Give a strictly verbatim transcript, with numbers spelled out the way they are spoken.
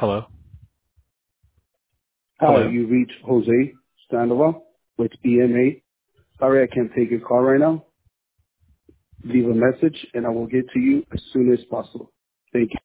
Hello? Hi, Hello? you reached Jose Standova with E M A. Sorry I can't take your call right now. Leave a message and I will get to you as soon as possible. Thank you.